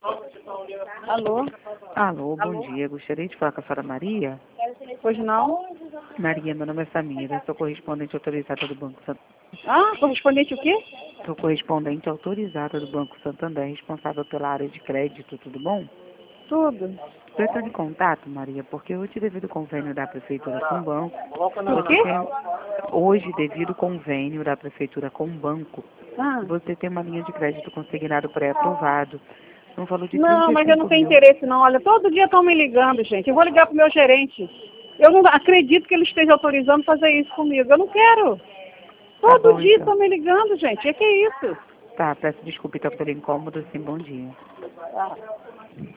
Alô? Alô, bom dia. Gostaria de falar com a senhora Maria. Pois não? Maria, meu nome é Samira, sou correspondente autorizada do Banco Santander. Ah, correspondente o quê? Sou correspondente autorizada do Banco Santander, responsável pela área de crédito, tudo bom? Tudo. Estou entrando em contato, Maria, porque hoje, devido ao convênio da Prefeitura com o banco, O quê? hoje, devido ao convênio da Prefeitura com o banco, Ah. você tem uma linha de crédito consignado pré-aprovado, no valor de Não, mas eu não 35 tenho mil. interesse não. Olha, todo dia estão me ligando, gente. Eu vou ligar pro meu gerente. Eu não acredito que ele esteja autorizando fazer isso comigo. Eu não quero. Tá Todo bom, dia então. estão me ligando, gente. Que é isso? Tá, peço desculpa então pelo incômodo, sim, bom dia. Ah.